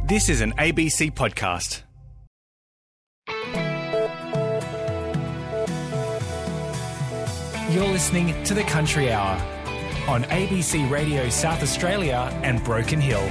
This is an ABC podcast. You're listening to The Country Hour on ABC Radio South Australia and Broken Hill.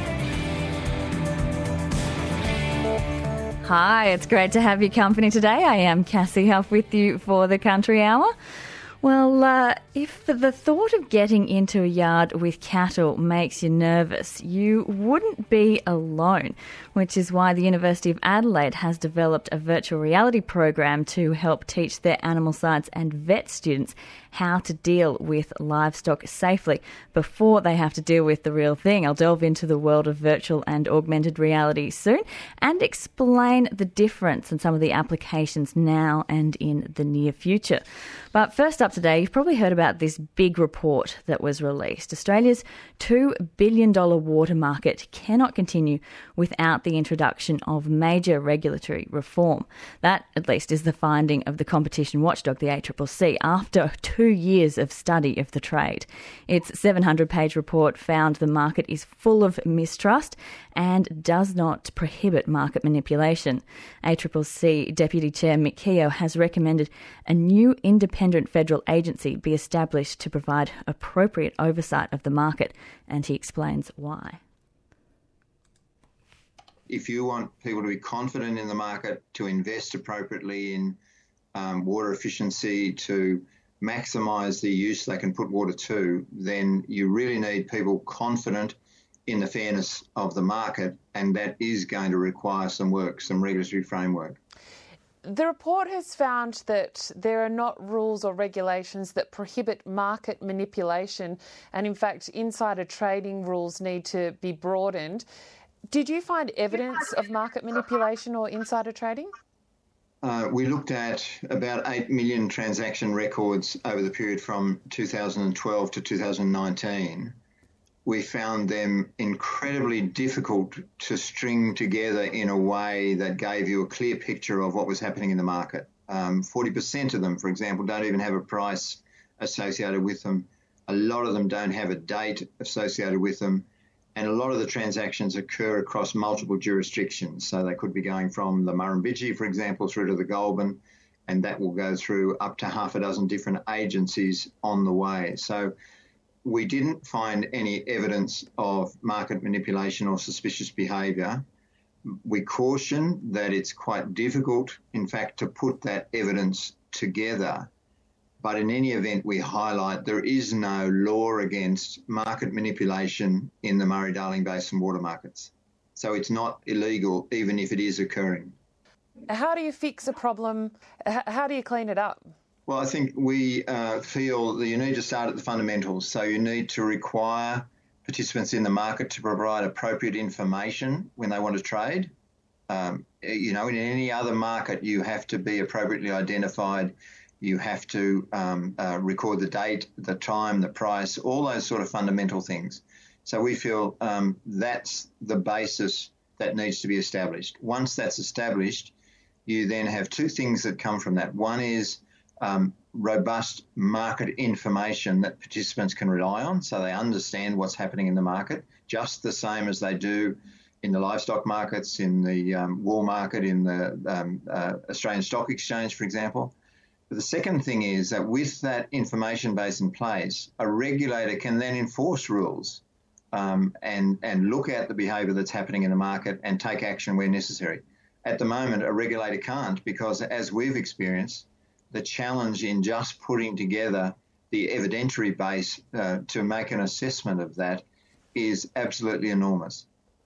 Hi, it's great to have your company today. I am Cassie Huff with you for The Country Hour. Well, if the thought of getting into a yard with cattle makes you nervous, you wouldn't be alone, which is why the University of Adelaide has developed a virtual reality program to help teach their animal science and vet students how to deal with livestock safely before they have to deal with the real thing. I'll delve into the world of virtual and augmented reality soon and explain the difference and some of the applications now and in the near future. But first up today, you've probably heard about this big report that was released. Australia's $2 billion water market cannot continue without the introduction of major regulatory reform. That, at least, is the finding of the competition watchdog, the ACCC, after 2 years of study of the trade. Its 700-page report found the market is full of mistrust and does not prohibit market manipulation. ACCC Deputy Chair Mick Keogh has recommended a new independent federal agency be established to provide appropriate oversight of the market, and he explains why. If you want people to be confident in the market, to invest appropriately in water efficiency, to maximise the use they can put water to, then you really need people confident in the fairness of the market, and that is going to require some work, some regulatory framework. The report has found that there are not rules or regulations that prohibit market manipulation, and in fact insider trading rules need to be broadened. Did you find evidence of market manipulation or insider trading? We looked at about 8 million transaction records over the period from 2012 to 2019. We found them incredibly difficult to string together in a way that gave you a clear picture of what was happening in the market. 40% of them, for example, don't even have a price associated with them. A lot of them don't have a date associated with them. And a lot of the transactions occur across multiple jurisdictions. So they could be going from the Murrumbidgee, for example, through to the Goulburn, and that will go through up to half a dozen different agencies on the way. So we didn't find any evidence of market manipulation or suspicious behaviour. We caution that it's quite difficult, in fact, to put that evidence together. But in any event, we highlight there is no law against market manipulation in the Murray-Darling Basin water markets. So it's not illegal, even if it is occurring. How do you fix a problem? How do you clean it up? Well, I think we feel that you need to start at the fundamentals. So you need to require participants in the market to provide appropriate information when they want to trade. In any other market, you have to be appropriately identified. You have to record the date, the time, the price, all those sort of fundamental things. So we feel that's the basis that needs to be established. Once that's established, you then have two things that come from that. One is robust market information that participants can rely on, so they understand what's happening in the market, just the same as they do in the livestock markets, in the wool market, in the Australian Stock Exchange, for example. But the second thing is that with that information base in place, a regulator can then enforce rules and look at the behaviour that's happening in the market and take action where necessary. At the moment, a regulator can't because, as we've experienced, the challenge in just putting together the evidentiary base to make an assessment of that is absolutely enormous.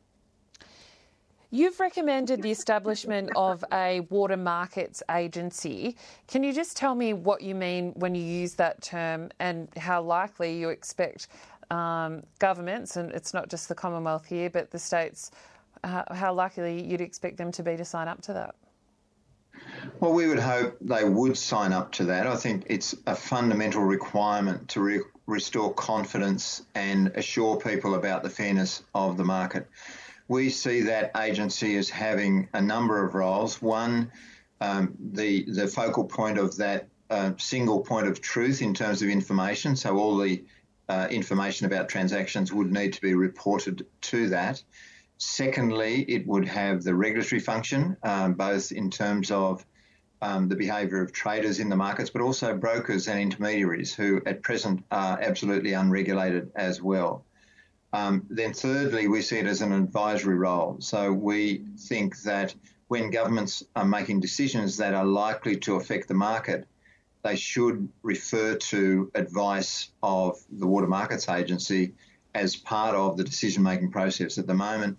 You've recommended the establishment of a water markets agency. Can you just tell me what you mean when you use that term and how likely you expect governments, and it's not just the Commonwealth here, but the states, how likely you'd expect them to be to sign up to that? Well, we would hope they would sign up to that. I think it's a fundamental requirement to restore confidence and assure people about the fairness of the market. We see that agency as having a number of roles. One, the focal point of that single point of truth in terms of information. So all the information about transactions would need to be reported to that. Secondly, it would have the regulatory function, both in terms of the behaviour of traders in the markets, but also brokers and intermediaries who at present are absolutely unregulated as well. Then thirdly, we see it as an advisory role. So we think that when governments are making decisions that are likely to affect the market, they should refer to advice of the Water Markets Agency as part of the decision-making process. At the moment,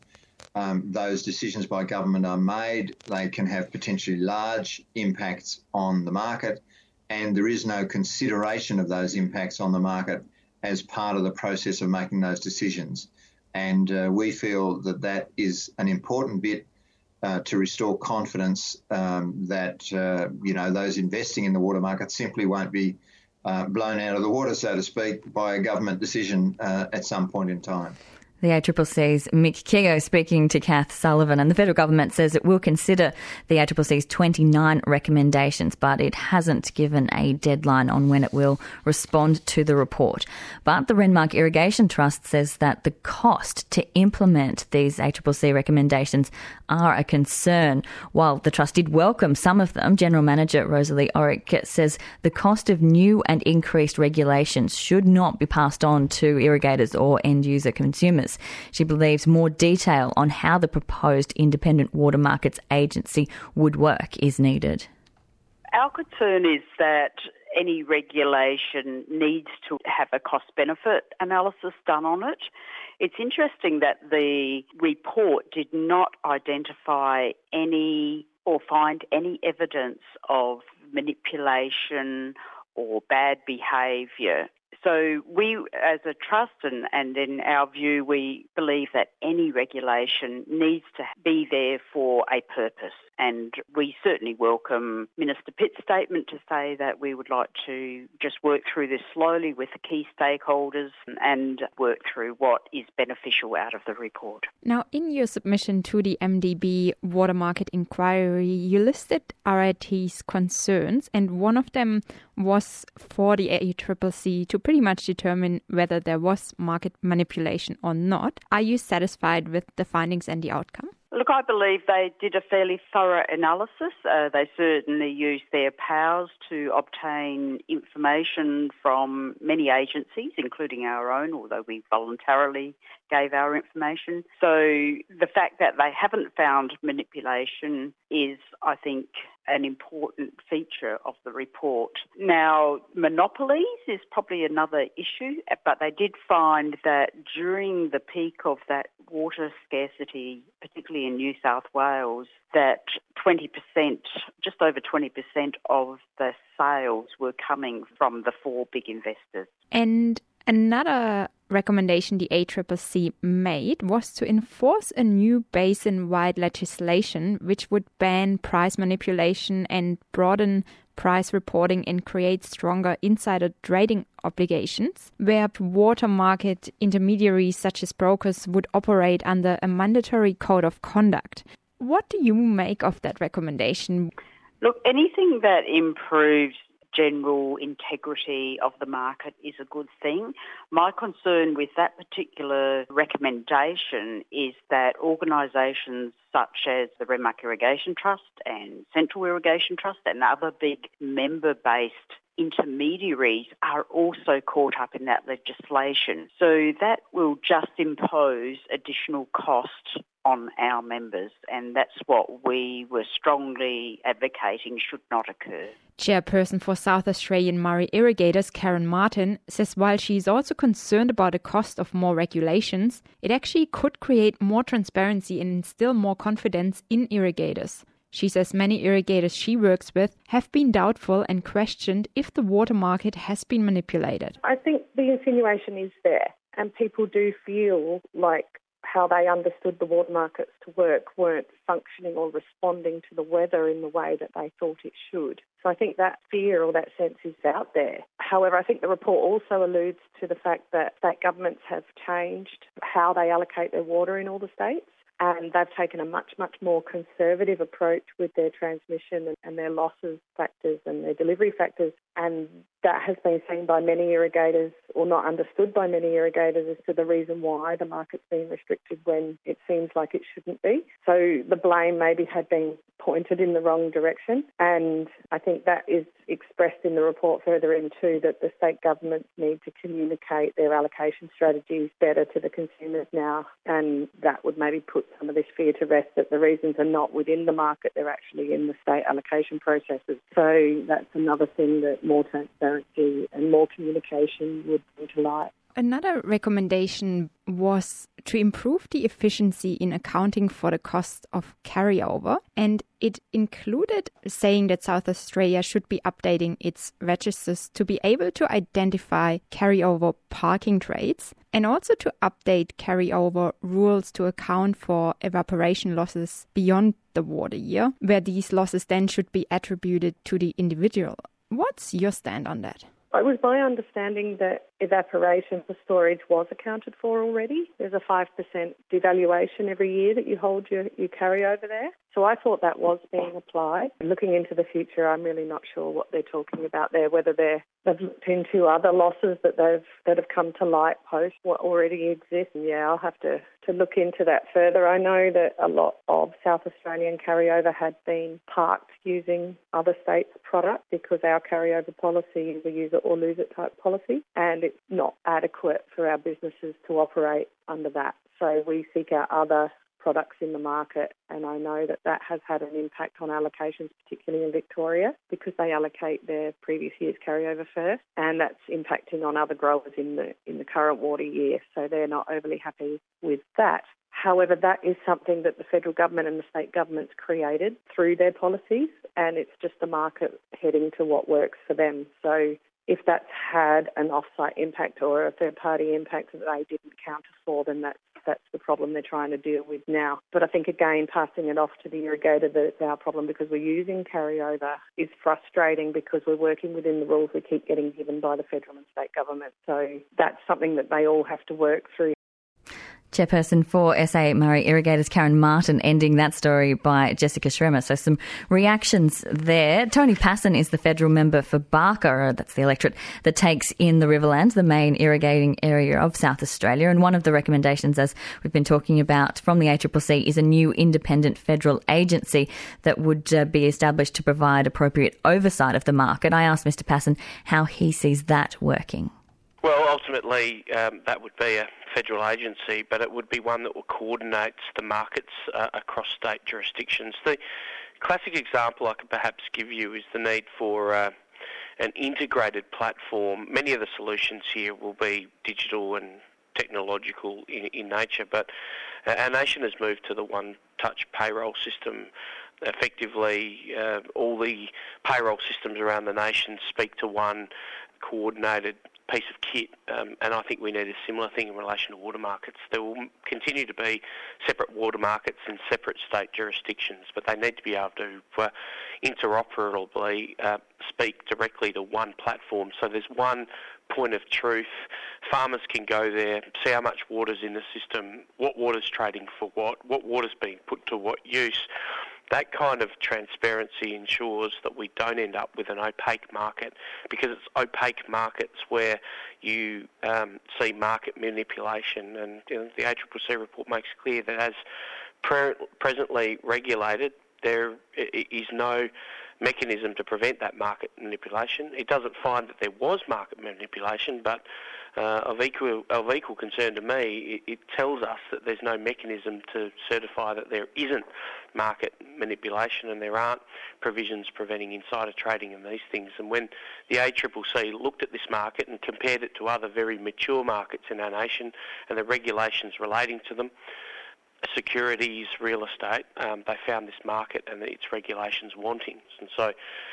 those decisions by government are made. They can have potentially large impacts on the market, and there is no consideration of those impacts on the market as part of the process of making those decisions. And we feel that that is an important bit to restore confidence that, those investing in the water market simply won't be blown out of the water, so to speak, by a government decision at some point in time. The ACCC's Mick Keogh speaking to Kath Sullivan, and the federal government says it will consider the ACCC's 29 recommendations, but it hasn't given a deadline on when it will respond to the report. But the Renmark Irrigation Trust says that the cost to implement these ACCC recommendations are a concern. While the trust did welcome some of them, General Manager Rosalie Orick says the cost of new and increased regulations should not be passed on to irrigators or end-user consumers. She believes more detail on how the proposed Independent Water Markets Agency would work is needed. Our concern is that any regulation needs to have a cost-benefit analysis done on it. It's interesting that the report did not identify any or find any evidence of manipulation or bad behaviour. So we, as a trust, and in our view, we believe that any regulation needs to be there for a purpose. And we certainly welcome Minister Pitt's statement to say that we would like to just work through this slowly with the key stakeholders and work through what is beneficial out of the report. Now, in your submission to the MDB Water Market Inquiry, you listed RIT's concerns, and one of them was for the ACCC to pretty much determine whether there was market manipulation or not. Are you satisfied with the findings and the outcome? Look, I believe they did a fairly thorough analysis. They certainly used their powers to obtain information from many agencies, including our own, although we voluntarily gave our information. So the fact that they haven't found manipulation is, I think, an important feature of the report. Now, monopolies is probably another issue, but they did find that during the peak of that water scarcity, particularly in New South Wales, that 20%, just over 20% of the sales were coming from the four big investors. And another recommendation the ACCC made was to enforce a new basin-wide legislation which would ban price manipulation and broaden price reporting and create stronger insider trading obligations, where water market intermediaries such as brokers would operate under a mandatory code of conduct. What do you make of that recommendation? Look, anything that improves general integrity of the market is a good thing. My concern with that particular recommendation is that organisations such as the Renmark Irrigation Trust and Central Irrigation Trust and other big member-based intermediaries are also caught up in that legislation. So that will just impose additional cost on our members, and that's what we were strongly advocating should not occur. Chairperson for South Australian Murray Irrigators, Karen Martin, says while she is also concerned about the cost of more regulations, it actually could create more transparency and instill more confidence in irrigators. She says many irrigators she works with have been doubtful and questioned if the water market has been manipulated. I think the insinuation is there, and people do feel like how they understood the water markets to work weren't functioning or responding to the weather in the way that they thought it should. So I think that fear or that sense is out there. However, I think the report also alludes to the fact that state governments have changed how they allocate their water in all the states. and they've taken a much, much more conservative approach with their transmission and their losses factors and their delivery factors, and that has been seen by many irrigators, or not understood by many irrigators, as to the reason why the market's been restricted when it seems like it shouldn't be. So the blame maybe had been pointed in the wrong direction, and I think that is expressed in the report further into that the state governments need to communicate their allocation strategies better to the consumers now, and that would maybe put some of this fear to rest that the reasons are not within the market, they're actually in the state allocation processes. So that's another thing that more transparency and more communication would bring to light. Another recommendation was to improve the efficiency in accounting for the cost of carryover, and it included saying that South Australia should be updating its registers to be able to identify carryover parking rates, and also to update carryover rules to account for evaporation losses beyond the water year, where these losses then should be attributed to the individual. What's your stand on that? It was my understanding that evaporation for storage was accounted for already. There's a 5% devaluation every year that you hold your carryover there. So I thought that was being applied. Looking into the future, I'm really not sure what they're talking about there, whether they've looked into other losses that have come to light post what already exists. Yeah, I'll have to look into that further. I know that a lot of South Australian carryover had been parked using other states' product because our carryover policy is a use it or lose it type policy, and it's not adequate for our businesses to operate under that. So we seek out other products in the market, and I know that has had an impact on allocations, particularly in Victoria, because they allocate their previous year's carryover first, and that's impacting on other growers in the current water year, so they're not overly happy with that. However, that is something that the federal government and the state governments created through their policies, and it's just the market heading to what works for them. So if that's had an off-site impact or a third-party impact that they didn't counter for, then that's the problem they're trying to deal with now. But I think, again, passing it off to the irrigator that it's our problem because we're using carryover is frustrating because we're working within the rules we keep getting given by the federal and state government. So that's something that they all have to work through. Chairperson for SA Murray Irrigators, Karen Martin, ending that story by Jessica Schremer. So some reactions there. Tony Passon is the federal member for Barker, that's the electorate that takes in the Riverlands, the main irrigating area of South Australia. And one of the recommendations, as we've been talking about from the ACCC, is a new independent federal agency that would be established to provide appropriate oversight of the market. I asked Mr Passon how he sees that working. Well, ultimately, that would be a federal agency, but it would be one that coordinates the markets across state jurisdictions. The classic example I could perhaps give you is the need for an integrated platform. Many of the solutions here will be digital and technological in nature, but our nation has moved to the one-touch payroll system. Effectively, all the payroll systems around the nation speak to one coordinated piece of kit, and I think we need a similar thing in relation to water markets. There will continue to be separate water markets in separate state jurisdictions, but they need to be able to interoperably speak directly to one platform. So there's one point of truth. Farmers can go there, see how much water's in the system, what water's trading for what water's being put to what use. That kind of transparency ensures that we don't end up with an opaque market, because it's opaque markets where you see market manipulation. And the ACCC report makes clear that as presently regulated, there is no mechanism to prevent that market manipulation. It doesn't find that there was market manipulation, but of equal concern to me, it tells us that there's no mechanism to certify that there isn't market manipulation and there aren't provisions preventing insider trading and these things. And when the ACCC looked at this market and compared it to other very mature markets in our nation and the regulations relating to them, securities, real estate, they found this market and its regulations wanting. And so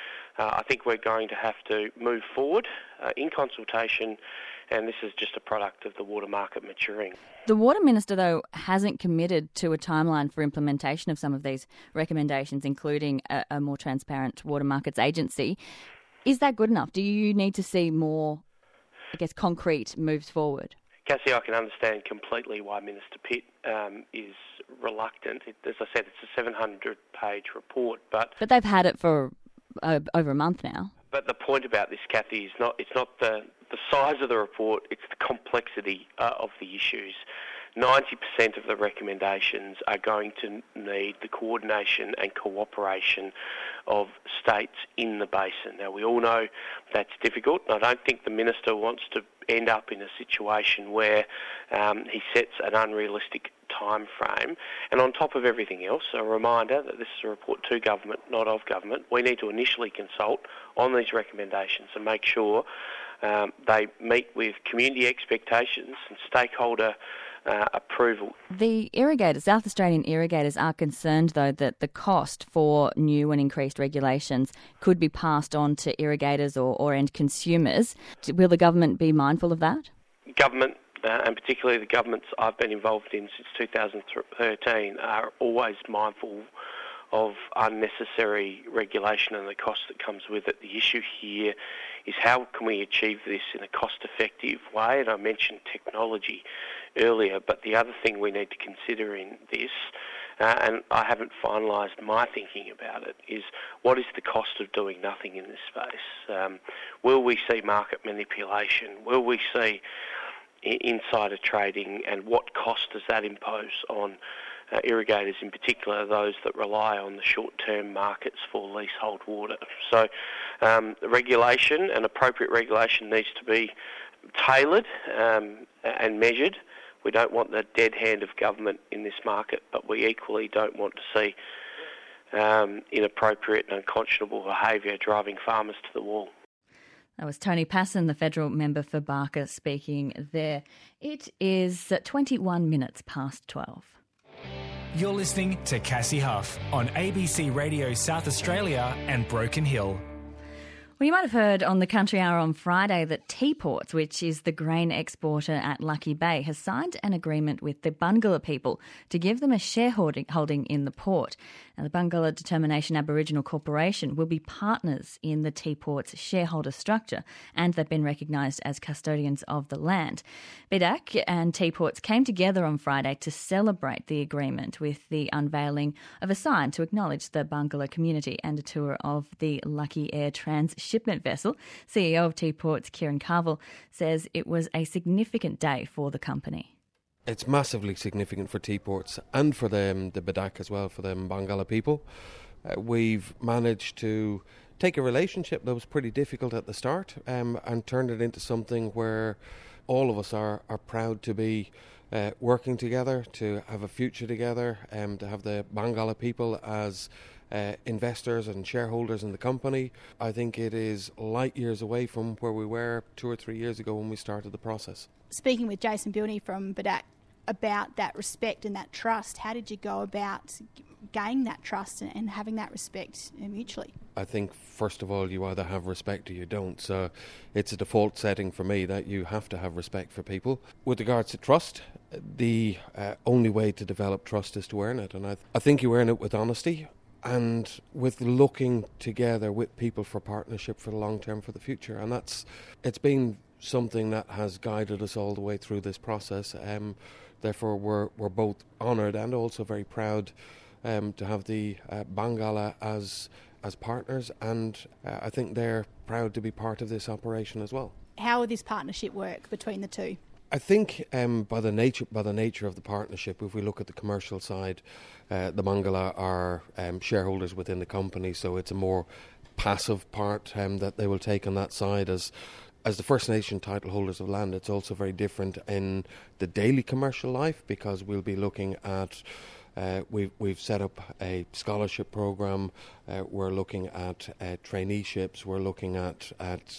I think we're going to have to move forward in consultation, and this is just a product of the water market maturing. The Water Minister, though, hasn't committed to a timeline for implementation of some of these recommendations, including a more transparent water markets agency. Is that good enough? Do you need to see more, concrete moves forward? Cassie, I can understand completely why Minister Pitt is reluctant. As I said, it's a 700-page report, but they've had it for over a month now. But the point about this, Kathy, is it's not the size of the report, it's the complexity of the issues. 90% of the recommendations are going to need the coordination and cooperation of states in the basin. Now, we all know that's difficult, and I don't think the Minister wants to end up in a situation where he sets an unrealistic time frame. And on top of everything else, a reminder that this is a report to government, not of government. We need to initially consult on these recommendations and make sure they meet with community expectations and stakeholder approval. The irrigators, South Australian irrigators, are concerned, though, that the cost for new and increased regulations could be passed on to irrigators or end consumers. Will the government be mindful of that? Government, and particularly the governments I've been involved in since 2013, are always mindful of unnecessary regulation and the cost that comes with it. The issue here is how can we achieve this in a cost-effective way, and I mentioned technology earlier, but the other thing we need to consider in this, and I haven't finalised my thinking about it, is what is the cost of doing nothing in this space? Will we see market manipulation? Will we see insider trading, and what cost does that impose on irrigators, in particular those that rely on the short-term markets for leasehold water? So regulation and appropriate regulation needs to be tailored and measured. We don't want the dead hand of government in this market, but we equally don't want to see inappropriate and unconscionable behaviour driving farmers to the wall. That was Tony Passon, the federal member for Barker, speaking there. It is 21 minutes past 12. You're listening to Cassie Huff on ABC Radio South Australia and Broken Hill. Well, you might have heard on the Country Hour on Friday that Teaports, which is the grain exporter at Lucky Bay, has signed an agreement with the Bungalla people to give them a shareholding in the port. Now, the Bungalla Determination Aboriginal Corporation will be partners in the Teaports shareholder structure, and they've been recognised as custodians of the land. BIDAC and Teaports came together on Friday to celebrate the agreement with the unveiling of a sign to acknowledge the Bungalla community and a tour of the Lucky Air transshipment vessel. CEO of Teaports, Kieran Carville, says it was a significant day for the company. It's massively significant for Teaports and for the BIDAC as well, for the Bungalla people. We've managed to take a relationship that was pretty difficult at the start and turn it into something where all of us are proud to be working together, to have a future together, to have the Bungalla people as investors and shareholders in the company. I think it is light years away from where we were 2 or 3 years ago when we started the process. Speaking with Jason Bilney from BIDAC about that respect and that trust, how did you go about gaining that trust and having that respect mutually? I think, first of all, you either have respect or you don't. So it's a default setting for me that you have to have respect for people. With regards to trust, the only way to develop trust is to earn it. And I think you earn it with honesty and with looking together with people for partnership for the long term, for the future. And it's been something that has guided us all the way through this process. Therefore, we're both honoured and also very proud to have the Bungalla as partners, and I think they're proud to be part of this operation as well. How will this partnership work between the two? I think by the nature of the partnership, if we look at the commercial side, the Bungalla are shareholders within the company, so it's a more passive part that they will take on that side. As the First Nation title holders of land, it's also very different in the daily commercial life, because we'll be looking at we've set up a scholarship program. We're looking at traineeships. We're looking at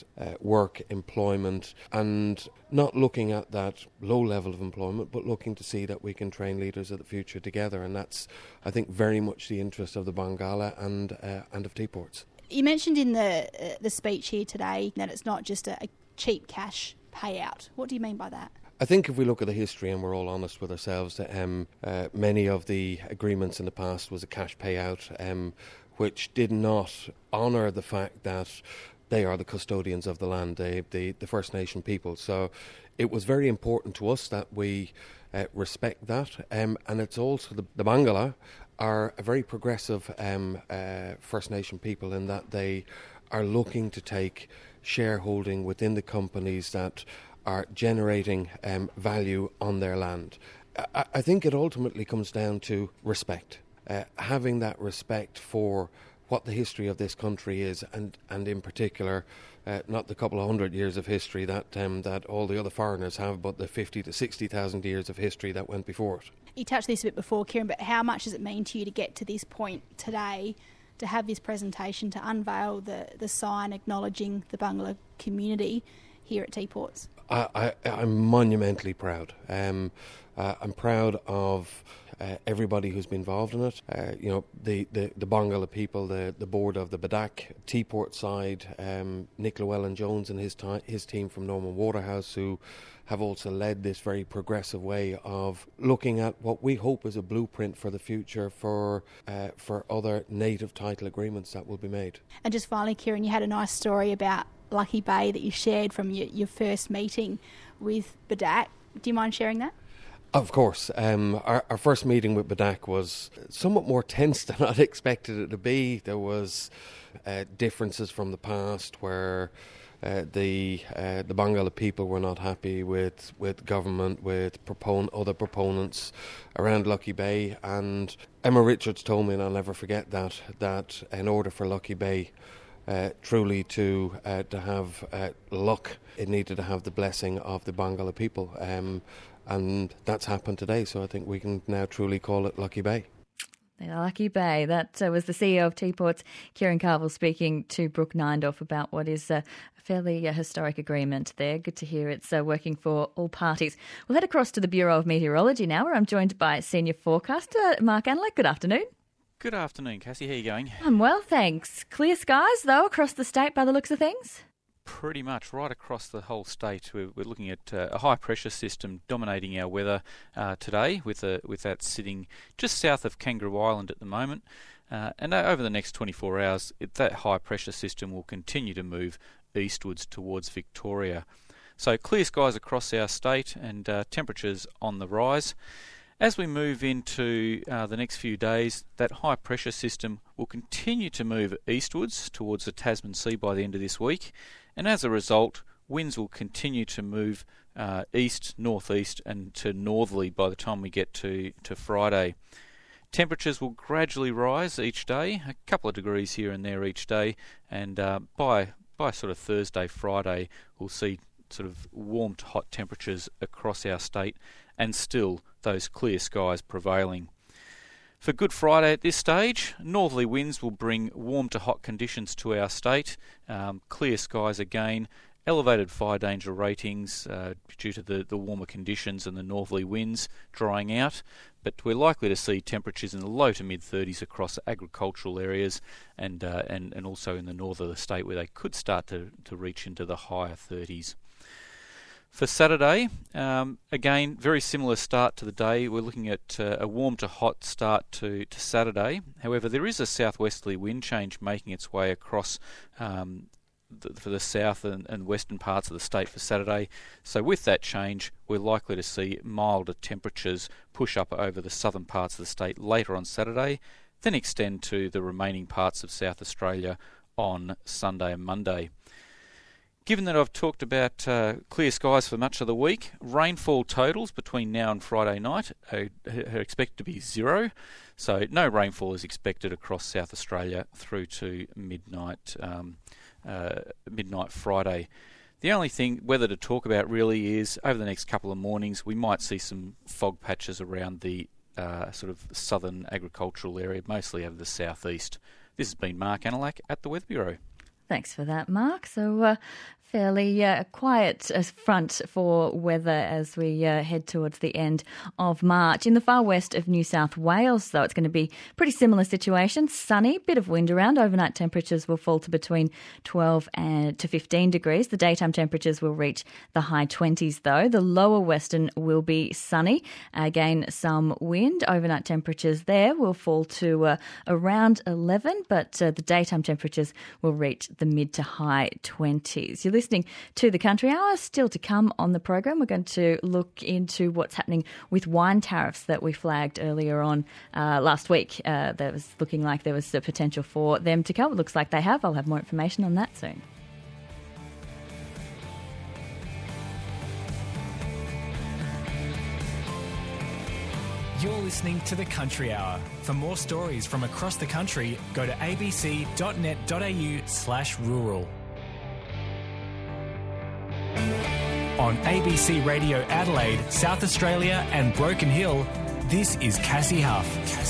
work, employment, and not looking at that low level of employment, but looking to see that we can train leaders of the future together. And that's, I think, very much the interest of the Bungalla and of Teaports. You mentioned in the speech here today that it's not just a cheap cash payout. What do you mean by that? I think if we look at the history and we're all honest with ourselves, many of the agreements in the past was a cash payout, which did not honour the fact that they are the custodians of the land, the First Nation people. So it was very important to us that we respect that, and it's also the Bangala are a very progressive First Nation people in that they are looking to take shareholding within the companies that are generating value on their land. I think it ultimately comes down to respect, having that respect for what the history of this country is, and in particular, not the couple of 100 years of history that all the other foreigners have, but the 50 to 60,000 years of history that went before it. You touched this a bit before, Kieran, but how much does it mean to you to get to this point today, to have this presentation, to unveil the sign acknowledging the Bangala community here at Teaports? I'm monumentally proud. I'm proud of everybody who's been involved in it. The Bangala people, the board of the Badak, Teaport side, Nick Llewellyn-Jones and his team from Norman Waterhouse, who have also led this very progressive way of looking at what we hope is a blueprint for the future for other native title agreements that will be made. And just finally, Kieran, you had a nice story about Lucky Bay that you shared from your first meeting with Badak. Do you mind sharing that? Of course. Our first meeting with Badak was somewhat more tense than I'd expected it to be. There was differences from the past where the Bangala people were not happy with government, with other proponents around Lucky Bay. And Emma Richards told me, and I'll never forget that in order for Lucky Bay truly to have luck, it needed to have the blessing of the Bangala people. And that's happened today, so I think we can now truly call it Lucky Bay. Lucky Bay. That was the CEO of Teaports, Kieran Carville, speaking to Brooke Neindorf about what is a fairly historic agreement there. Good to hear it's working for all parties. We'll head across to the Bureau of Meteorology now, where I'm joined by Senior Forecaster Mark Anlek. Good afternoon. Good afternoon, Cassie. How are you going? I'm well, thanks. Clear skies, though, across the state by the looks of things? Pretty much right across the whole state. We're looking at a high pressure system dominating our weather today, with that sitting just south of Kangaroo Island at the moment. And over the next 24 hours, that high pressure system will continue to move eastwards towards Victoria. So clear skies across our state and temperatures on the rise. As we move into the next few days, that high pressure system will continue to move eastwards towards the Tasman Sea by the end of this week. And as a result, winds will continue to move east, northeast and to northerly by the time we get to Friday. Temperatures will gradually rise each day, a couple of degrees here and there each day, and by sort of Thursday, Friday, we'll see sort of warm to hot temperatures across our state and still those clear skies prevailing. For Good Friday at this stage, northerly winds will bring warm to hot conditions to our state, clear skies again, elevated fire danger ratings due to the warmer conditions and the northerly winds drying out, but we're likely to see temperatures in the low to mid-30s across agricultural areas and also in the north of the state where they could start to reach into the higher 30s. For Saturday, again, very similar start to the day. We're looking at a warm to hot start to Saturday. However, there is a southwesterly wind change making its way across for the south and western parts of the state for Saturday. So with that change, we're likely to see milder temperatures push up over the southern parts of the state later on Saturday, then extend to the remaining parts of South Australia on Sunday and Monday. Given that I've talked about clear skies for much of the week, rainfall totals between now and Friday night are expected to be 0. So no rainfall is expected across South Australia through to midnight Friday. The only weather to talk about really is over the next couple of mornings we might see some fog patches around the sort of southern agricultural area, mostly over the southeast. This has been Mark Anlek at the Weather Bureau. Thanks for that, Mark. So fairly quiet front for weather as we head towards the end of March. In the far west of New South Wales, though, it's going to be pretty similar situation. Sunny, bit of wind around. Overnight temperatures will fall to between 12 to 15 degrees. The daytime temperatures will reach the high 20s, though. The lower western will be sunny. Again, some wind. Overnight temperatures there will fall to around 11, but the daytime temperatures will reach the mid to high 20s. You're listening to the Country Hour. Still to come on the program, we're going to look into what's happening with wine tariffs that we flagged earlier on last week. There was looking like there was a potential for them to come. It looks like they have. I'll have more information on that soon. You're listening to The Country Hour. For more stories from across the country, go to abc.net.au/rural. On ABC Radio Adelaide, South Australia and Broken Hill, this is Cassie Huff.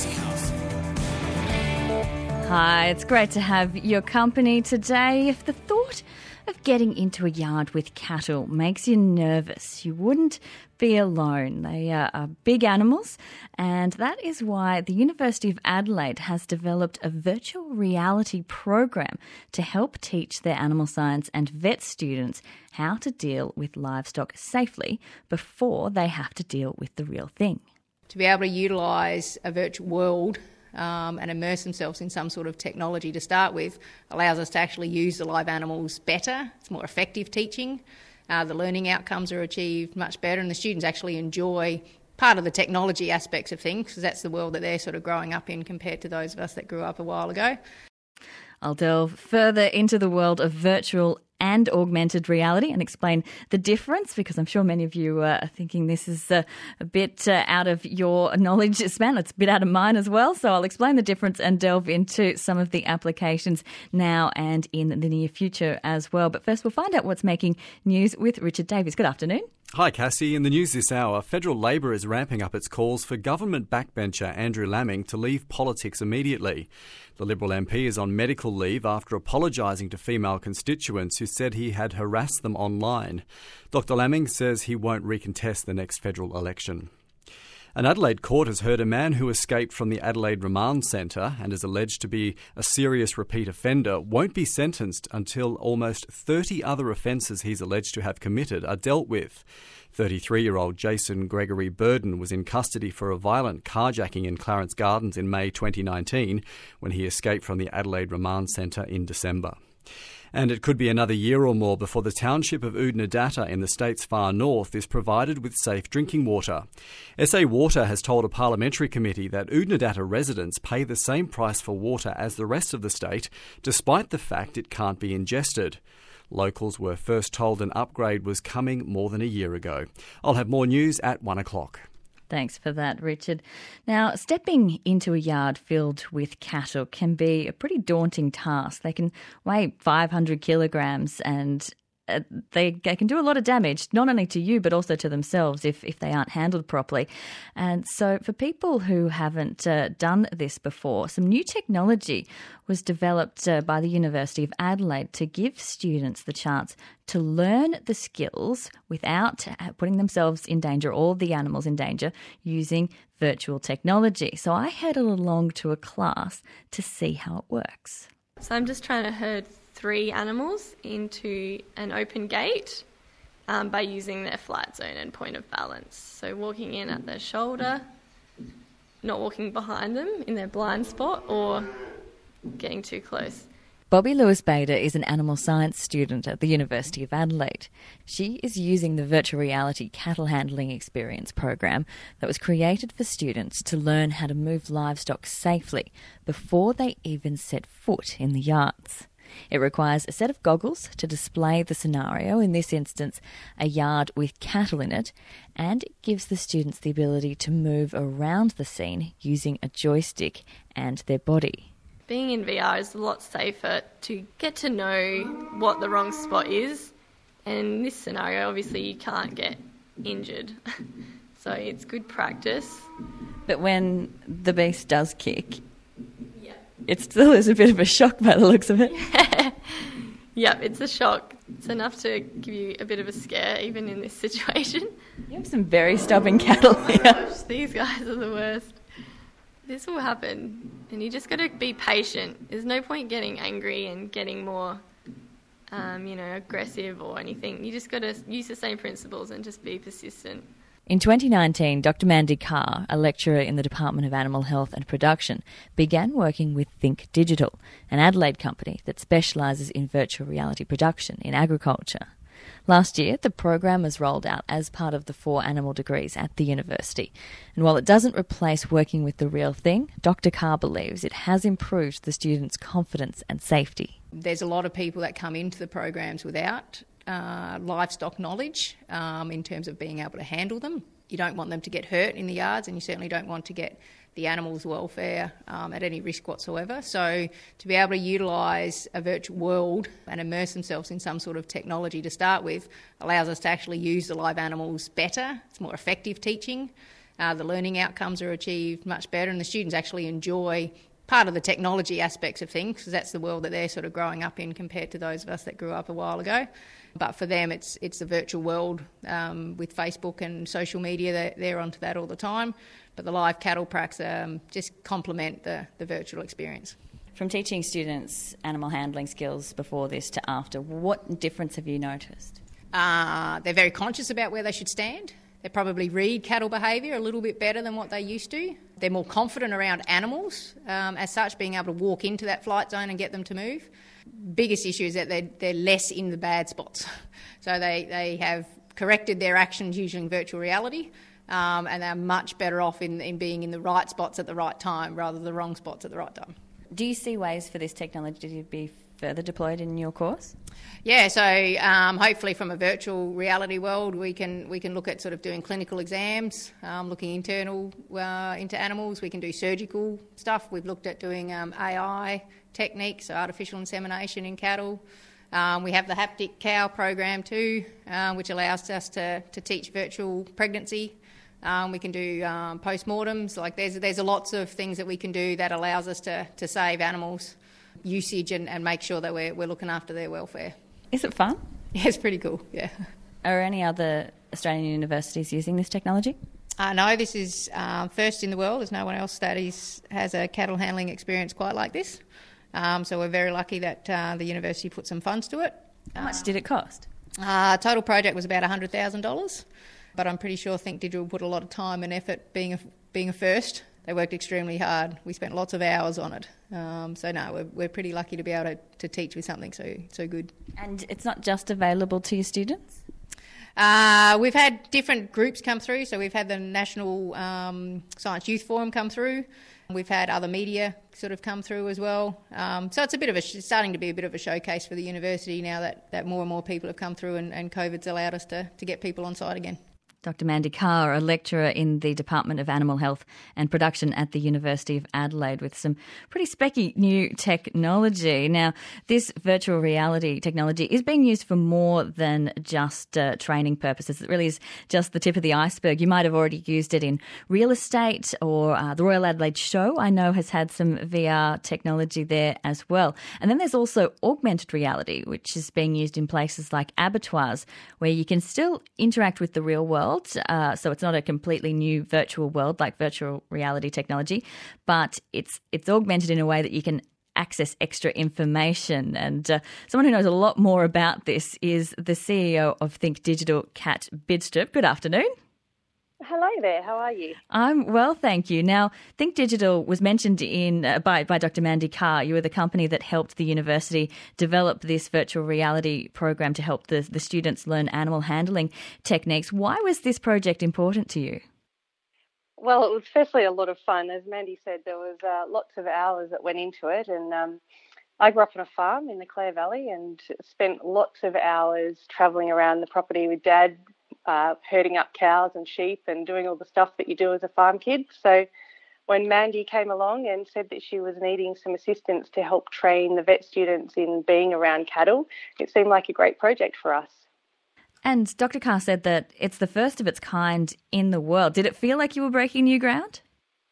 Hi, it's great to have your company today. If the thought of getting into a yard with cattle makes you nervous, you wouldn't be alone. They are big animals, and that is why the University of Adelaide has developed a virtual reality program to help teach their animal science and vet students how to deal with livestock safely before they have to deal with the real thing. To be able to utilise a virtual world and immerse themselves in some sort of technology to start with allows us to actually use the live animals better. It's more effective teaching. The learning outcomes are achieved much better, and the students actually enjoy part of the technology aspects of things, because that's the world that they're sort of growing up in compared to those of us that grew up a while ago. I'll delve further into the world of virtual and augmented reality and explain the difference, because I'm sure many of you are thinking this is a bit out of your knowledge span. It's a bit out of mine as well. So I'll explain the difference and delve into some of the applications now and in the near future as well. But first, we'll find out what's making news with Richard Davies. Good afternoon. Hi Cassie. In the news this hour, Federal Labor is ramping up its calls for government backbencher Andrew Laming to leave politics immediately. The Liberal MP is on medical leave after apologising to female constituents who said he had harassed them online. Dr Laming says he won't recontest the next federal election. An Adelaide court has heard a man who escaped from the Adelaide Remand Centre and is alleged to be a serious repeat offender won't be sentenced until almost 30 other offences he's alleged to have committed are dealt with. 33-year-old Jason Gregory Burden was in custody for a violent carjacking in Clarence Gardens in May 2019 when he escaped from the Adelaide Remand Centre in December. And it could be another year or more before the township of Oodnadatta in the state's far north is provided with safe drinking water. SA Water has told a parliamentary committee that Oodnadatta residents pay the same price for water as the rest of the state, despite the fact it can't be ingested. Locals were first told an upgrade was coming more than a year ago. I'll have more news at 1 o'clock. Thanks for that, Richard. Now, stepping into a yard filled with cattle can be a pretty daunting task. They can weigh 500 kilograms and they can do a lot of damage, not only to you but also to themselves if they aren't handled properly. And so for people who haven't done this before, some new technology was developed by the University of Adelaide to give students the chance to learn the skills without putting themselves in danger, all the animals in danger, using virtual technology. So I headed along to a class to see how it works. So I'm just trying to herd 3 animals into an open gate by using their flight zone and point of balance. So walking in at their shoulder, not walking behind them in their blind spot or getting too close. Bobby Lewis-Bader is an animal science student at the University of Adelaide. She is using the virtual reality cattle handling experience program that was created for students to learn how to move livestock safely before they even set foot in the yards. It requires a set of goggles to display the scenario, in this instance a yard with cattle in it, and it gives the students the ability to move around the scene using a joystick and their body. Being in VR is a lot safer to get to know what the wrong spot is, and in this scenario obviously you can't get injured, so it's good practice. But when the beast does kick, it still is a bit of a shock by the looks of it. Yep, it's a shock. It's enough to give you a bit of a scare, even in this situation. You have some very stubborn cattle here. Oh my gosh, these guys are the worst. This will happen, and you just got to be patient. There's no point getting angry and getting more, aggressive or anything. You just got to use the same principles and just be persistent. In 2019, Dr. Mandy Carr, a lecturer in the Department of Animal Health and Production, began working with Think Digital, an Adelaide company that specialises in virtual reality production in agriculture. Last year, the program was rolled out as part of the 4 animal degrees at the university. And while it doesn't replace working with the real thing, Dr. Carr believes it has improved the students' confidence and safety. There's a lot of people that come into the programs without livestock knowledge in terms of being able to handle them. You don't want them to get hurt in the yards, and you certainly don't want to get the animals' welfare at any risk whatsoever. So to be able to utilise a virtual world and immerse themselves in some sort of technology to start with allows us to actually use the live animals better. It's more effective teaching. The learning outcomes are achieved much better, and the students actually enjoy part of the technology aspects of things, because that's the world that they're sort of growing up in compared to those of us that grew up a while ago. But for them, it's the virtual world with Facebook and social media. They're onto that all the time. But the live cattle pracs just complement the virtual experience. From teaching students animal handling skills before this to after, what difference have you noticed? They're very conscious about where they should stand. They probably read cattle behaviour a little bit better than what they used to. They're more confident around animals, as such, being able to walk into that flight zone and get them to move. Biggest issue is that they're less in the bad spots. So they have corrected their actions using virtual reality, and they're much better off in being in the right spots at the right time rather than the wrong spots at the right time. Do you see ways for this technology to be further deployed in your course? Yeah, so hopefully from a virtual reality world we can look at sort of doing clinical exams, looking into animals. We can do surgical stuff. We've looked at doing AI techniques, so artificial insemination in cattle. We have the haptic cow program too, which allows us to teach virtual pregnancy. We can do post-mortems. Like there's lots of things that we can do that allows us to save animals usage and make sure that we're looking after their welfare. Is it fun? Yeah, it's pretty cool, yeah. Are any other Australian universities using this technology? No, this is first in the world. There's no one else that has a cattle handling experience quite like this. So we're very lucky that the university put some funds to it. How much did it cost? Total project was about $100,000, but I'm pretty sure Think Digital put a lot of time and effort being a first. They worked extremely hard. We spent lots of hours on it. So no, we're pretty lucky to be able to teach with something so good. And it's not just available to your students? We've had different groups come through. So we've had the National Science Youth Forum come through. We've had other media sort of come through as well. So it's starting to be a bit of a showcase for the university now that more and more people have come through and COVID's allowed us to get people on site again. Dr. Mandy Carr, a lecturer in the Department of Animal Health and Production at the University of Adelaide, with some pretty specky new technology. Now, this virtual reality technology is being used for more than just training purposes. It really is just the tip of the iceberg. You might have already used it in real estate, or the Royal Adelaide Show, I know, has had some VR technology there as well. And then there's also augmented reality, which is being used in places like abattoirs, where you can still interact with the real world. So it's not a completely new virtual world like virtual reality technology, but it's augmented in a way that you can access extra information. And someone who knows a lot more about this is the CEO of Think Digital, Kat Bidstrup. Good afternoon. Hello there, how are you? I'm well, thank you. Now, Think Digital was mentioned by Dr. Mandy Carr. You were the company that helped the university develop this virtual reality program to help the students learn animal handling techniques. Why was this project important to you? Well, it was firstly a lot of fun. As Mandy said, there was lots of hours that went into it, and I grew up on a farm in the Clare Valley and spent lots of hours travelling around the property with Dad, herding up cows and sheep and doing all the stuff that you do as a farm kid. So when Mandy came along and said that she was needing some assistance to help train the vet students in being around cattle, it seemed like a great project for us. And Dr. Carr said that it's the first of its kind in the world. Did it feel like you were breaking new ground?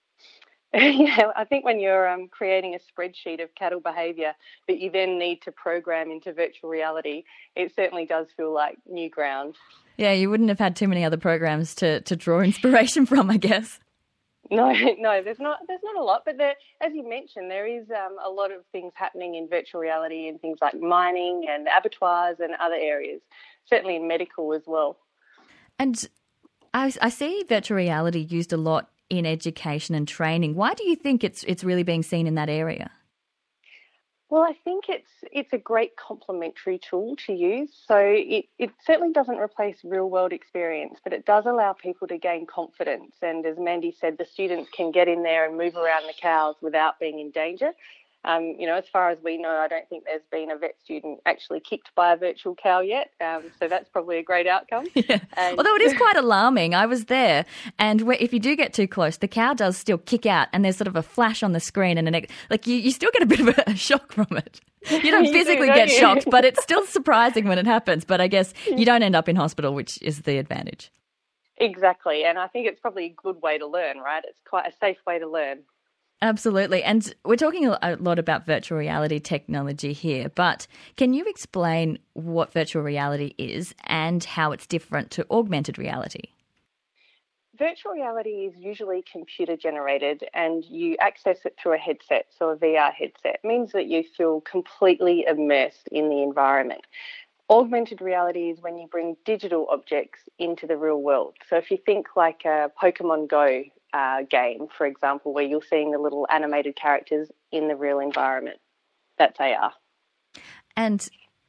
Yeah, I think when you're creating a spreadsheet of cattle behaviour that you then need to program into virtual reality, it certainly does feel like new ground. Yeah, you wouldn't have had too many other programs to draw inspiration from, I guess. No, there's not a lot, but as you mentioned, there is a lot of things happening in virtual reality in things like mining and abattoirs and other areas, certainly in medical as well. And I see virtual reality used a lot in education and training. Why do you think it's really being seen in that area? Well, I think it's a great complementary tool to use. So it certainly doesn't replace real-world experience, but it does allow people to gain confidence. And as Mandy said, the students can get in there and move around the cows without being in danger. As far as we know, I don't think there's been a vet student actually kicked by a virtual cow yet. So that's probably a great outcome. Yeah. Although it is quite alarming. I was there, and if you do get too close, the cow does still kick out, and there's sort of a flash on the screen, and you still get a bit of a shock from it. You don't physically get shocked, but it's still surprising when it happens. But I guess you don't end up in hospital, which is the advantage. Exactly, and I think it's probably a good way to learn, right? It's quite a safe way to learn. Absolutely. And we're talking a lot about virtual reality technology here, but can you explain what virtual reality is and how it's different to augmented reality? Virtual reality is usually computer generated and you access it through a headset, so a VR headset. It means that you feel completely immersed in the environment. Augmented reality is when you bring digital objects into the real world. So if you think like a Pokemon Go game, for example, where you're seeing the little animated characters in the real environment. That's AR. And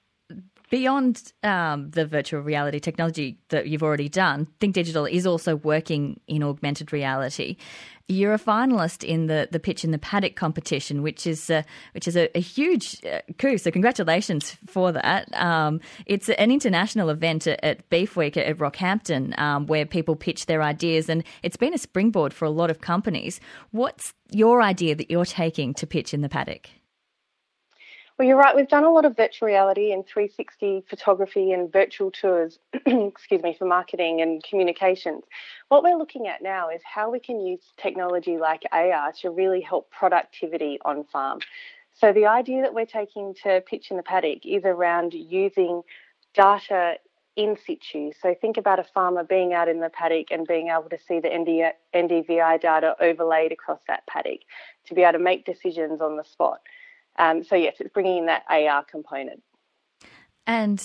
beyond the virtual reality technology that you've already done, Think Digital is also working in augmented reality. You're a finalist in the Pitch in the Paddock competition, which is a huge coup. So congratulations for that. It's an international event at Beef Week at Rockhampton where people pitch their ideas, and it's been a springboard for a lot of companies. What's your idea that you're taking to Pitch in the Paddock? Well, you're right. We've done a lot of virtual reality and 360 photography and virtual tours, for marketing and communications. What we're looking at now is how we can use technology like AR to really help productivity on farm. So the idea that we're taking to Pitch in the Paddock is around using data in situ. So think about a farmer being out in the paddock and being able to see the NDVI data overlaid across that paddock to be able to make decisions on the spot. So yes, it's bringing in that AR component. And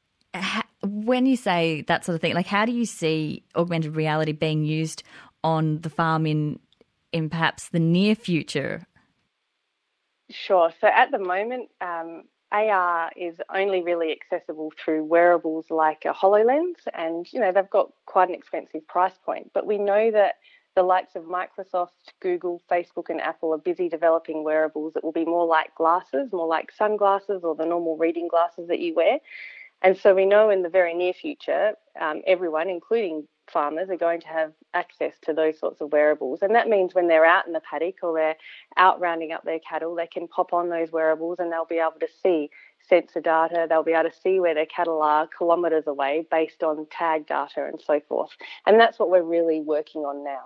when you say that sort of thing, like how do you see augmented reality being used on the farm in perhaps the near future? Sure. So at the moment, AR is only really accessible through wearables like a HoloLens, and they've got quite an expensive price point. But we know that the likes of Microsoft, Google, Facebook and Apple are busy developing wearables that will be more like glasses, more like sunglasses or the normal reading glasses that you wear. And so we know in the very near future, everyone, including farmers, are going to have access to those sorts of wearables. And that means when they're out in the paddock or they're out rounding up their cattle, they can pop on those wearables and they'll be able to see sensor data. They'll be able to see where their cattle are kilometres away based on tag data and so forth. And that's what we're really working on now.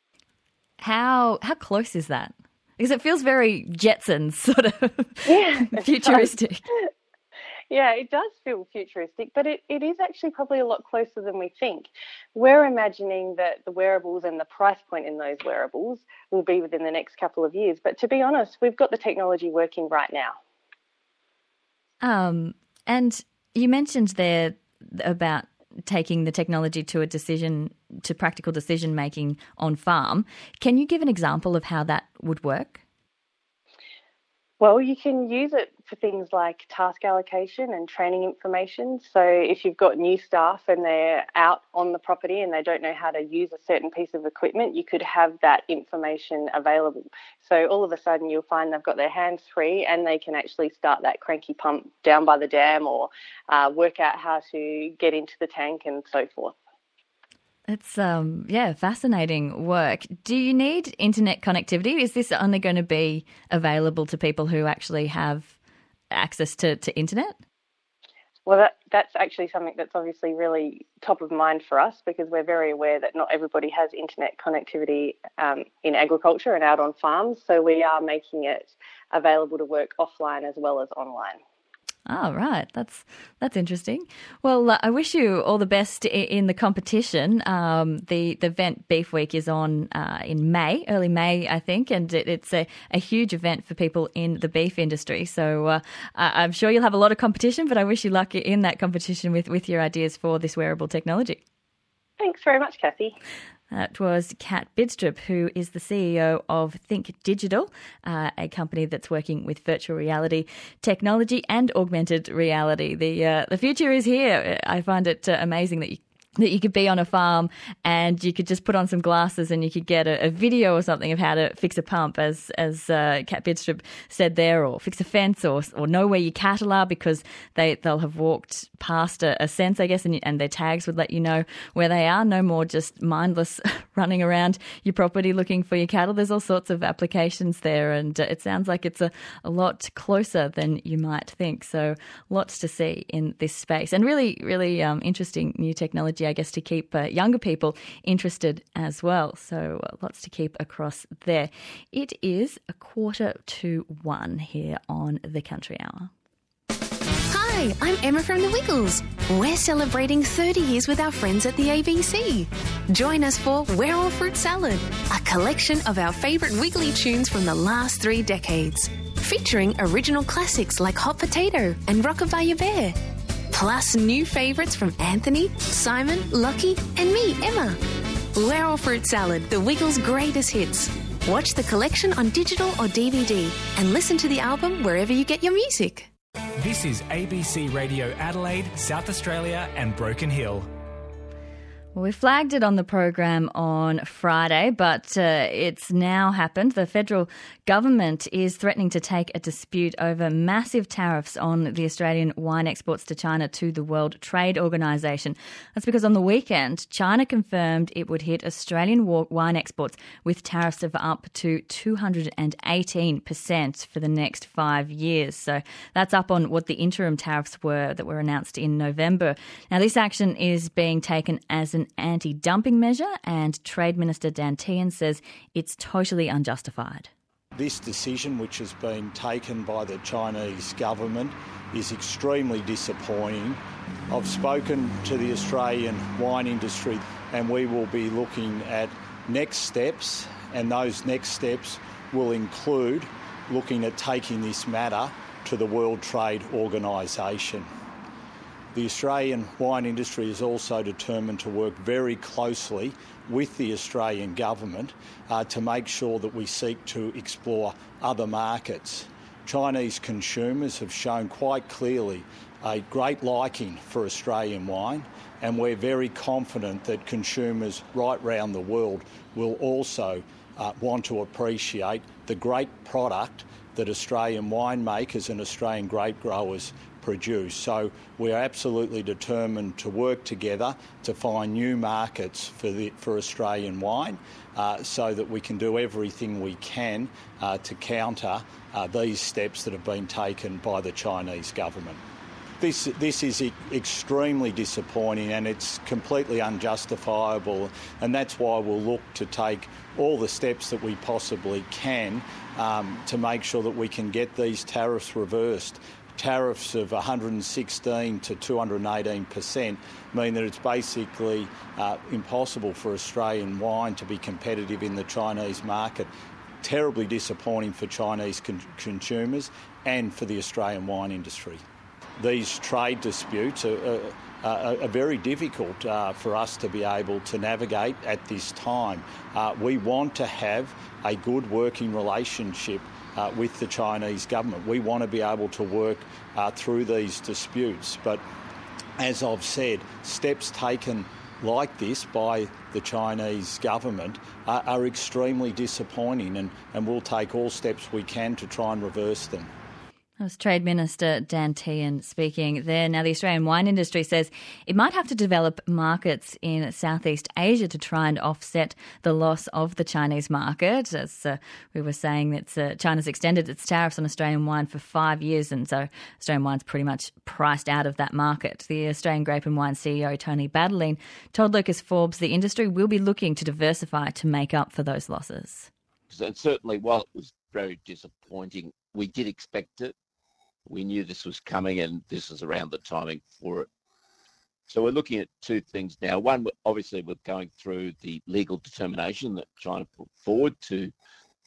How close is that? Because it feels very Jetsons sort of futuristic. Yeah, it does feel futuristic, but it is actually probably a lot closer than we think. We're imagining that the wearables and the price point in those wearables will be within the next couple of years. But to be honest, we've got the technology working right now. And you mentioned there about taking the technology to practical decision making on farm. Can you give an example of how that would work? Well, you can use it for things like task allocation and training information. So if you've got new staff and they're out on the property and they don't know how to use a certain piece of equipment, you could have that information available. So all of a sudden you'll find they've got their hands free and they can actually start that cranky pump down by the dam or work out how to get into the tank and so forth. It's, fascinating work. Do you need internet connectivity? Is this only going to be available to people who actually have access to internet? Well, that's actually something that's obviously really top of mind for us because we're very aware that not everybody has internet connectivity in agriculture and out on farms. So we are making it available to work offline as well as online. Oh, right. That's interesting. Well, I wish you all the best in the competition. The event Beef Week is on in May, early May, I think, and it's a huge event for people in the beef industry. So I'm sure you'll have a lot of competition, but I wish you luck in that competition with your ideas for this wearable technology. Thanks very much, Kathy. That was Kat Bidstrup, who is the CEO of Think Digital, a company that's working with virtual reality technology and augmented reality. The future is here. I find it amazing that you could be on a farm and you could just put on some glasses and you could get a video or something of how to fix a pump, as Kat Bidstrup said there, or fix a fence, or know where your cattle are because they'll have walked past a sense, I guess, and their tags would let you know where they are. No more just mindless running around your property looking for your cattle. There's all sorts of applications there, and it sounds like it's a lot closer than you might think. So lots to see in this space, and really, really interesting new technology, I guess, to keep younger people interested as well. So lots to keep across there. It is 1:45 here on The Country Hour. Hi, I'm Emma from The Wiggles. We're celebrating 30 years with our friends at the ABC. Join us for We're All Fruit Salad, a collection of our favourite Wiggly tunes from the last 3 decades, featuring original classics like Hot Potato and Rockabye Bear. Plus new favourites from Anthony, Simon, Lockie and me, Emma. We're All Fruit Salad, the Wiggles' greatest hits. Watch the collection on digital or DVD and listen to the album wherever you get your music. This is ABC Radio Adelaide, South Australia and Broken Hill. Well, we flagged it on the program on Friday, but it's now happened. The federal government is threatening to take a dispute over massive tariffs on the Australian wine exports to China to the World Trade Organisation. That's because on the weekend, China confirmed it would hit Australian wine exports with tariffs of up to 218% for the next 5 years. So that's up on what the interim tariffs were that were announced in November. Now, this action is being taken as an anti-dumping measure, and Trade Minister Dan Tehan says it's totally unjustified. This decision, which has been taken by the Chinese government, is extremely disappointing. I've spoken to the Australian wine industry and we will be looking at next steps, and those next steps will include looking at taking this matter to the World Trade Organisation. The Australian wine industry is also determined to work very closely with the Australian government to make sure that we seek to explore other markets. Chinese consumers have shown quite clearly a great liking for Australian wine, and we're very confident that consumers right round the world will also want to appreciate the great product that Australian winemakers and Australian grape growers produce. So we're absolutely determined to work together to find new markets for Australian wine so that we can do everything we can to counter these steps that have been taken by the Chinese government. This is extremely disappointing and it's completely unjustifiable, and that's why we'll look to take all the steps that we possibly can to make sure that we can get these tariffs reversed. Tariffs of 116 to 218% mean that it's basically impossible for Australian wine to be competitive in the Chinese market. Terribly disappointing for Chinese consumers and for the Australian wine industry. These trade disputes are very difficult for us to be able to navigate at this time. We want to have a good working relationship with the Chinese government. We want to be able to work through these disputes. But as I've said, steps taken like this by the Chinese government are extremely disappointing, and we'll take all steps we can to try and reverse them. That was Trade Minister Dan Tehan speaking there. Now, the Australian wine industry says it might have to develop markets in Southeast Asia to try and offset the loss of the Chinese market. As we were saying, that China's extended its tariffs on Australian wine for 5 years, and so Australian wine's pretty much priced out of that market. The Australian Grape and Wine CEO, Tony Badeline, told Lucas Forbes the industry will be looking to diversify to make up for those losses. And certainly, while it was very disappointing, we did expect it. We knew this was coming, and this is around the timing for it. So we're looking at two things now. One, obviously, we're going through the legal determination that China put forward to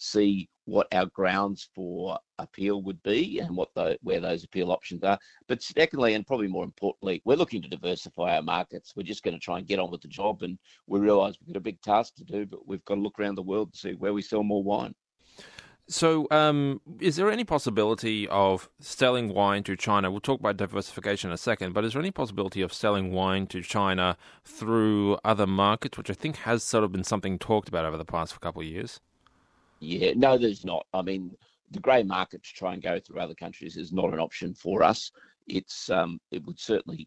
see what our grounds for appeal would be and where those appeal options are. But secondly, and probably more importantly, we're looking to diversify our markets. We're just going to try and get on with the job, and we realise we've got a big task to do, but we've got to look around the world to see where we sell more wine. So is there any possibility of selling wine to China? We'll talk about diversification in a second, but is there any possibility of selling wine to China through other markets, which I think has sort of been something talked about over the past couple of years? Yeah, no, there's not. I mean, the grey market to try and go through other countries is not an option for us. It would certainly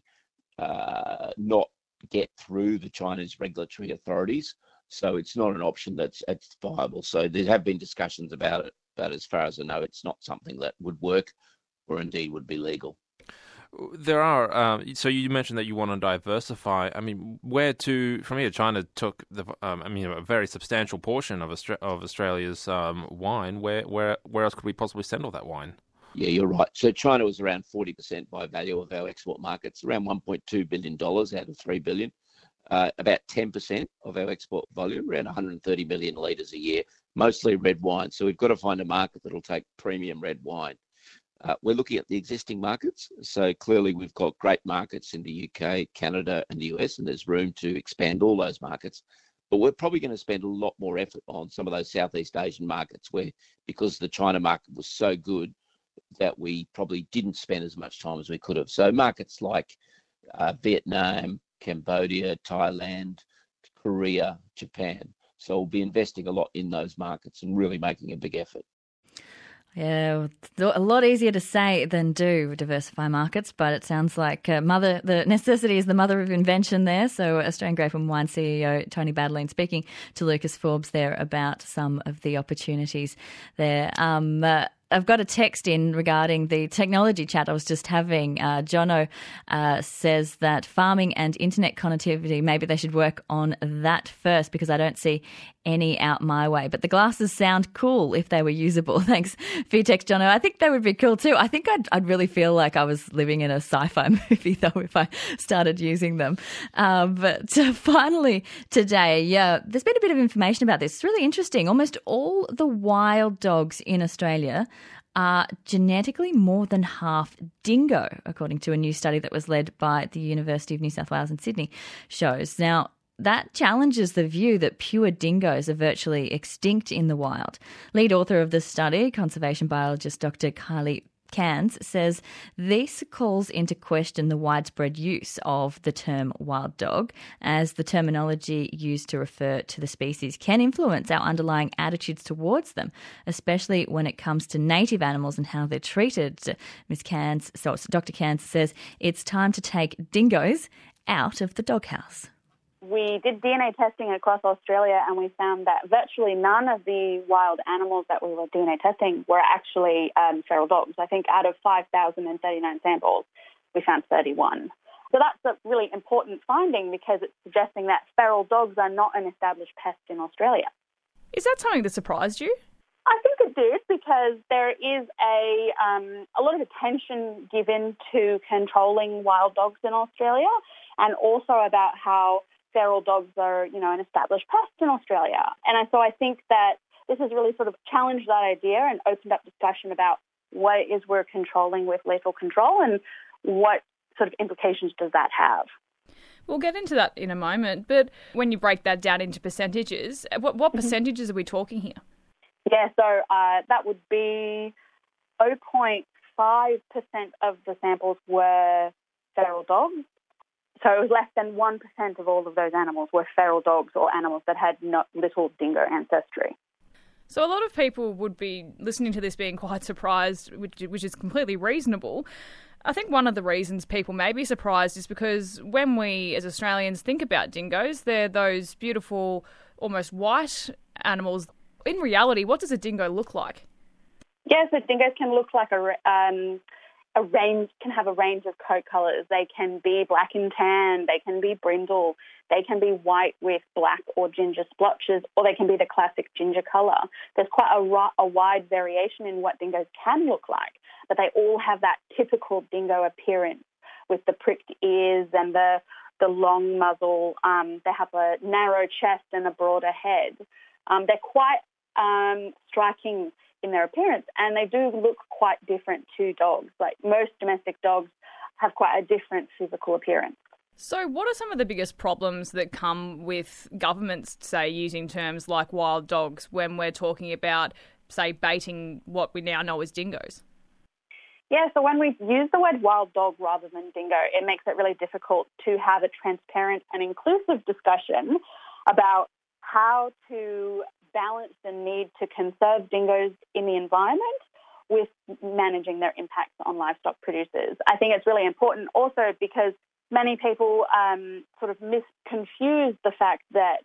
not get through the Chinese regulatory authorities. So it's not an option that's viable. So there have been discussions about it, but as far as I know, it's not something that would work or indeed would be legal. There are. So you mentioned that you want to diversify. I mean, from here, China took a very substantial portion of Australia's wine. Where else could we possibly send all that wine? Yeah, you're right. So China was around 40% by value of our export markets, around $1.2 billion out of $3 billion. About 10% of our export volume, around 130 million litres a year, mostly red wine. So we've got to find a market that will take premium red wine. We're looking at the existing markets. So clearly we've got great markets in the UK, Canada and the US, and there's room to expand all those markets. But we're probably going to spend a lot more effort on some of those Southeast Asian markets where, because the China market was so good, that we probably didn't spend as much time as we could have. So markets like Vietnam, Cambodia, Thailand, Korea, Japan. So we'll be investing a lot in those markets and really making a big effort. Yeah, a lot easier to say than do, diversify markets, but it sounds like the necessity is the mother of invention there. So Australian Grape and Wine CEO Tony Baddeley speaking to Lucas Forbes there about some of the opportunities there. I've got a text in regarding the technology chat I was just having. Jono says that farming and internet connectivity, maybe they should work on that first because I don't see any out my way. But the glasses sound cool if they were usable. Thanks for your text, Jono. I think they would be cool too. I think I'd really feel like I was living in a sci-fi movie though if I started using them. But finally today, there's been a bit of information about this. It's really interesting. Almost all the wild dogs in Australia are genetically more than half dingo, according to a new study that was led by the University of New South Wales in Sydney shows. Now, that challenges the view that pure dingoes are virtually extinct in the wild. Lead author of the study, conservation biologist Dr. Kylie Cairns, says this calls into question the widespread use of the term wild dog, as the terminology used to refer to the species can influence our underlying attitudes towards them, especially when it comes to native animals and how they're treated. Dr. Cairns says it's time to take dingoes out of the doghouse. We did DNA testing across Australia and we found that virtually none of the wild animals that we were DNA testing were actually feral dogs. I think out of 5,039 samples, we found 31. So that's a really important finding because it's suggesting that feral dogs are not an established pest in Australia. Is that something that surprised you? I think it did because there is a lot of attention given to controlling wild dogs in Australia and also about how feral dogs are, an established pest in Australia. And so I think that this has really sort of challenged that idea and opened up discussion about what it is we're controlling with lethal control and what sort of implications does that have. We'll get into that in a moment, but when you break that down into percentages, what percentages are we talking here? Yeah, so that would be 0.5% of the samples were feral dogs. So it was less than 1% of all of those animals were feral dogs or animals that had little dingo ancestry. So a lot of people would be listening to this being quite surprised, which is completely reasonable. I think one of the reasons people may be surprised is because when we as Australians think about dingoes, they're those beautiful, almost white animals. In reality, what does a dingo look like? Yeah, so dingoes can look like can have a range of coat colours. They can be black and tan, they can be brindle, they can be white with black or ginger splotches, or they can be the classic ginger colour. There's quite a wide variation in what dingoes can look like, but they all have that typical dingo appearance with the pricked ears and the long muzzle. They have a narrow chest and a broader head. They're quite striking in their appearance, and they do look quite different to dogs. Like most domestic dogs have quite a different physical appearance. So what are some of the biggest problems that come with governments, say, using terms like wild dogs when we're talking about, say, baiting what we now know as dingoes? Yeah, so when we use the word wild dog rather than dingo, it makes it really difficult to have a transparent and inclusive discussion about how to balance the need to conserve dingoes in the environment with managing their impacts on livestock producers. I think it's really important also because many people sort of confuse the fact that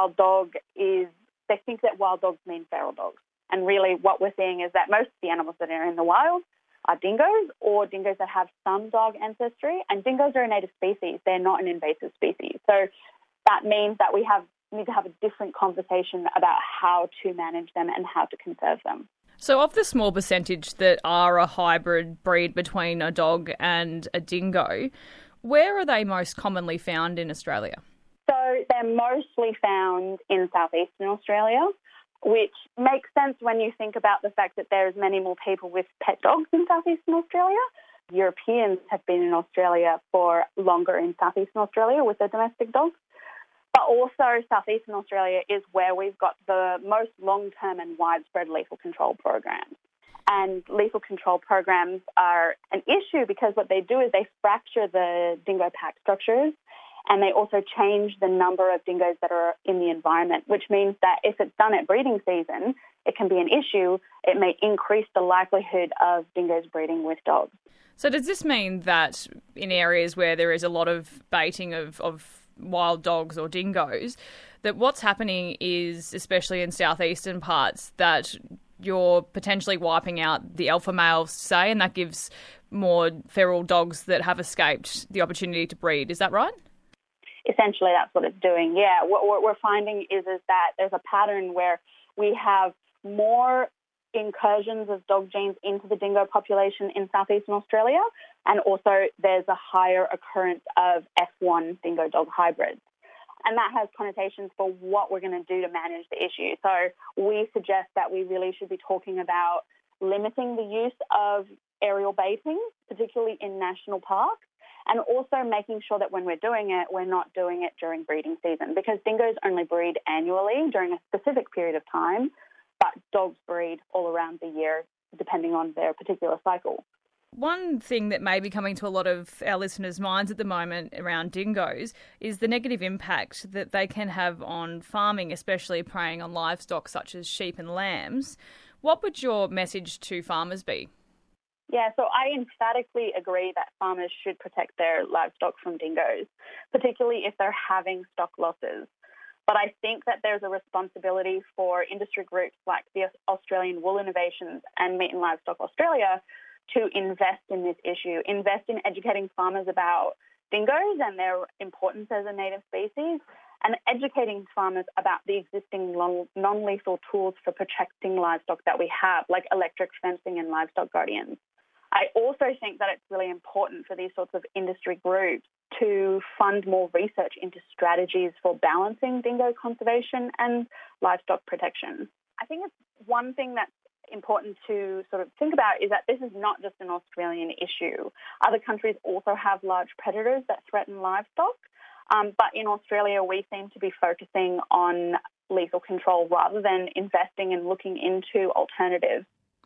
they think that wild dogs mean feral dogs. And really what we're seeing is that most of the animals that are in the wild are dingoes or dingoes that have some dog ancestry. And dingoes are a native species. They're not an invasive species. So that means that we need to have a different conversation about how to manage them and how to conserve them. So of the small percentage that are a hybrid breed between a dog and a dingo, where are they most commonly found in Australia? So they're mostly found in southeastern Australia, which makes sense when you think about the fact that there's many more people with pet dogs in southeastern Australia. Europeans have been in Australia for longer in southeastern Australia with their domestic dogs. But also southeastern Australia is where we've got the most long-term and widespread lethal control programs. And lethal control programs are an issue because what they do is they fracture the dingo pack structures and they also change the number of dingoes that are in the environment, which means that if it's done at breeding season, it can be an issue. It may increase the likelihood of dingoes breeding with dogs. So does this mean that in areas where there is a lot of baiting of wild dogs or dingoes, that what's happening is, especially in southeastern parts, that you're potentially wiping out the alpha males, say, and that gives more feral dogs that have escaped the opportunity to breed. Is that right? Essentially, that's what it's doing, yeah. What we're finding is that there's a pattern where we have more incursions of dog genes into the dingo population in southeastern Australia, and also there's a higher occurrence of F1 dingo dog hybrids. And that has connotations for what we're going to do to manage the issue. So we suggest that we really should be talking about limiting the use of aerial baiting, particularly in national parks, and also making sure that when we're doing it, we're not doing it during breeding season, because dingoes only breed annually during a specific period of time, but dogs breed all around the year depending on their particular cycle. One thing that may be coming to a lot of our listeners' minds at the moment around dingoes is the negative impact that they can have on farming, especially preying on livestock such as sheep and lambs. What would your message to farmers be? Yeah, so I emphatically agree that farmers should protect their livestock from dingoes, particularly if they're having stock losses. But I think that there's a responsibility for industry groups like the Australian Wool Innovations and Meat and Livestock Australia to invest in this issue, invest in educating farmers about dingoes and their importance as a native species, and educating farmers about the existing non-lethal tools for protecting livestock that we have, like electric fencing and livestock guardians. I also think that it's really important for these sorts of industry groups to fund more research into strategies for balancing dingo conservation and livestock protection. I think it's one thing that's important to sort of think about is that this is not just an Australian issue. Other countries also have large predators that threaten livestock, but in Australia we seem to be focusing on lethal control rather than investing and looking into alternatives.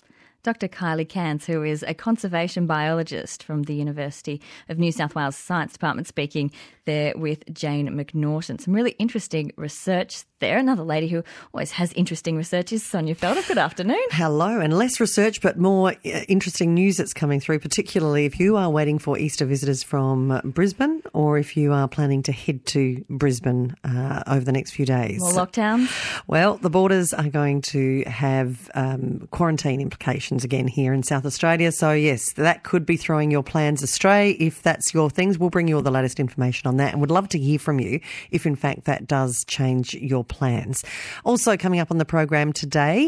Dr. Kylie Cairns, who is a conservation biologist from the University of New South Wales Science Department, speaking there with Jane McNaughton. Some really interesting research there. Another lady who always has interesting research is Sonia Felder. Good afternoon. Hello, and less research but more interesting news that's coming through, particularly if you are waiting for Easter visitors from Brisbane or if you are planning to head to Brisbane over the next few days. More lockdowns? Well, the borders are going to have quarantine implications conditions again here in South Australia. So, yes, that could be throwing your plans astray. If that's your things, we'll bring you all the latest information on that and would love to hear from you if, in fact, that does change your plans. Also coming up on the program today,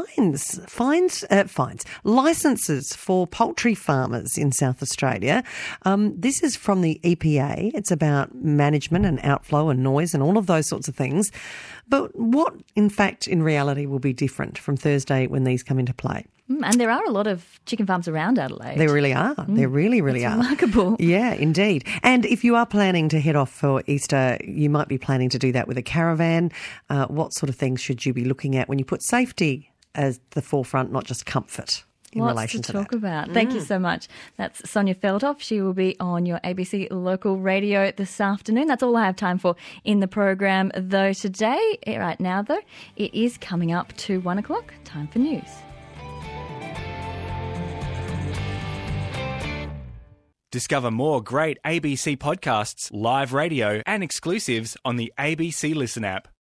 licences for poultry farmers in South Australia. This is from the EPA. It's about management and outflow and noise and all of those sorts of things. But what, in fact, in reality will be different from Thursday when these come into play? And there are a lot of chicken farms around Adelaide. There really are. There really are. Remarkable. Yeah, indeed. And if you are planning to head off for Easter, you might be planning to do that with a caravan. What sort of things should you be looking at when you put safety as the forefront, not just comfort? In relation to talk that. about. Thank you so much. That's Sonia Feldhoff. She will be on your ABC local radio this afternoon. That's all I have time for in the program, though, today. Right now, though, it is coming up to 1 o'clock. Time for news. Discover more great ABC podcasts, live radio and exclusives on the ABC Listen app.